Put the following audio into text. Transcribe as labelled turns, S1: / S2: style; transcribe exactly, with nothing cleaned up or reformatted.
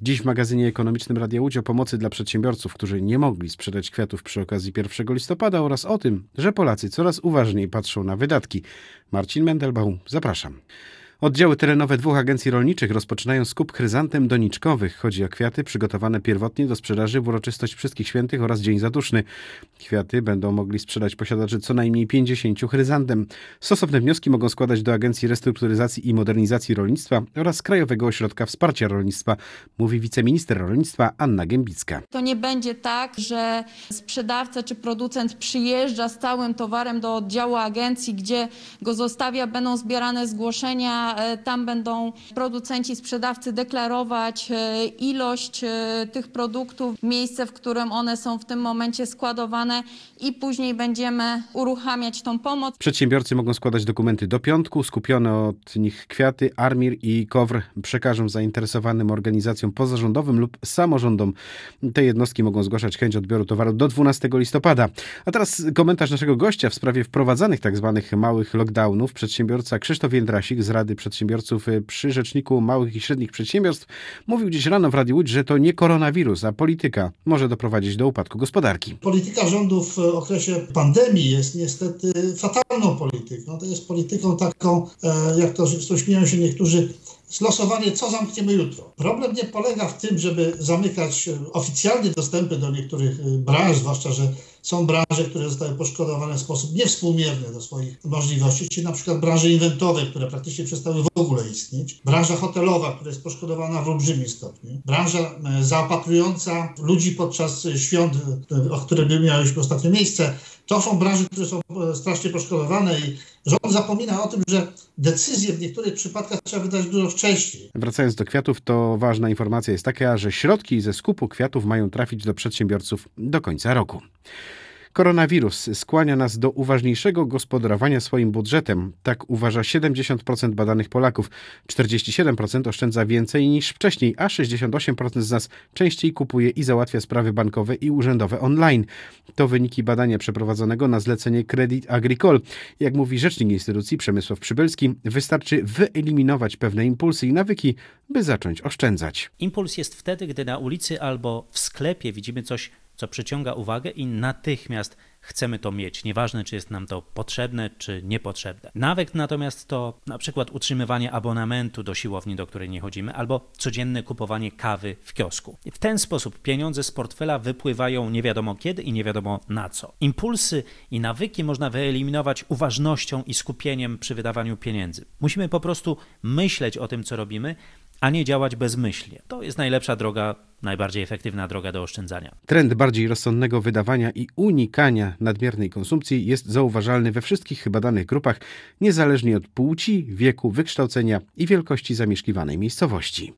S1: Dziś w magazynie ekonomicznym Radia Łódź o pomocy dla przedsiębiorców, którzy nie mogli sprzedać kwiatów przy okazji pierwszego listopada oraz o tym, że Polacy coraz uważniej patrzą na wydatki. Marcin Mendelbaum, zapraszam. Oddziały terenowe dwóch agencji rolniczych rozpoczynają skup chryzantem doniczkowych. Chodzi o kwiaty przygotowane pierwotnie do sprzedaży w uroczystość Wszystkich Świętych oraz Dzień Zaduszny. Kwiaty będą mogli sprzedać posiadacze co najmniej pięćdziesięciu chryzantem. Stosowne wnioski mogą składać do Agencji Restrukturyzacji i Modernizacji Rolnictwa oraz Krajowego Ośrodka Wsparcia Rolnictwa, mówi wiceminister rolnictwa Anna Gębicka.
S2: To nie będzie tak, że sprzedawca czy producent przyjeżdża z całym towarem do oddziału agencji, gdzie go zostawia, będą zbierane zgłoszenia. Tam będą producenci, sprzedawcy deklarować ilość tych produktów, miejsce, w którym one są w tym momencie składowane i później będziemy uruchamiać tą pomoc.
S1: Przedsiębiorcy mogą składać dokumenty do piątku. Skupione od nich kwiaty Armir i Kowr przekażą zainteresowanym organizacjom pozarządowym lub samorządom. Te jednostki mogą zgłaszać chęć odbioru towaru do dwunastego listopada. A teraz komentarz naszego gościa w sprawie wprowadzanych tak zwanych małych lockdownów. Przedsiębiorca Krzysztof Jędrasik z Rady Przedsiębiorców przy Rzeczniku Małych i Średnich Przedsiębiorstw mówił dziś rano w Radiu Łódź, że to nie koronawirus, a polityka może doprowadzić do upadku gospodarki.
S3: Polityka rządu w okresie pandemii jest niestety fatalną polityką. To jest polityką taką, jak to zresztą śmieją się niektórzy, zlosowanie, co zamkniemy jutro. Problem nie polega w tym, żeby zamykać oficjalnie dostępy do niektórych branż, zwłaszcza, że są branże, które zostały poszkodowane w sposób niewspółmierny do swoich możliwości, czyli na przykład branże eventowe, które praktycznie przestały w ogóle istnieć, branża hotelowa, która jest poszkodowana w olbrzymim stopniu, branża zaopatrująca ludzi podczas świąt, które by miały już ostatnio miejsce. To są branże, które są strasznie poszkodowane i rząd zapomina o tym, że decyzje w niektórych przypadkach trzeba wydać dużo wcześniej.
S1: Wracając do kwiatów, to ważna informacja jest taka, że środki ze skupu kwiatów mają trafić do przedsiębiorców do końca roku. Koronawirus skłania nas do uważniejszego gospodarowania swoim budżetem. Tak uważa siedemdziesiąt procent badanych Polaków. czterdzieści siedem procent oszczędza więcej niż wcześniej, a sześćdziesiąt osiem procent z nas częściej kupuje i załatwia sprawy bankowe i urzędowe online. To wyniki badania przeprowadzonego na zlecenie Crédit Agricole. Jak mówi rzecznik instytucji Przemysław Przybylski, wystarczy wyeliminować pewne impulsy i nawyki, by zacząć oszczędzać.
S4: Impuls jest wtedy, gdy na ulicy albo w sklepie widzimy coś, co przyciąga uwagę i natychmiast chcemy to mieć. Nieważne, czy jest nam to potrzebne, czy niepotrzebne. Nawyk natomiast to na przykład utrzymywanie abonamentu do siłowni, do której nie chodzimy, albo codzienne kupowanie kawy w kiosku. I w ten sposób pieniądze z portfela wypływają nie wiadomo kiedy i nie wiadomo na co. Impulsy i nawyki można wyeliminować uważnością i skupieniem przy wydawaniu pieniędzy. Musimy po prostu myśleć o tym, co robimy, a nie działać bezmyślnie. To jest najlepsza droga, najbardziej efektywna droga do oszczędzania.
S1: Trend bardziej rozsądnego wydawania i unikania nadmiernej konsumpcji jest zauważalny we wszystkich badanych grupach, niezależnie od płci, wieku, wykształcenia i wielkości zamieszkiwanej miejscowości.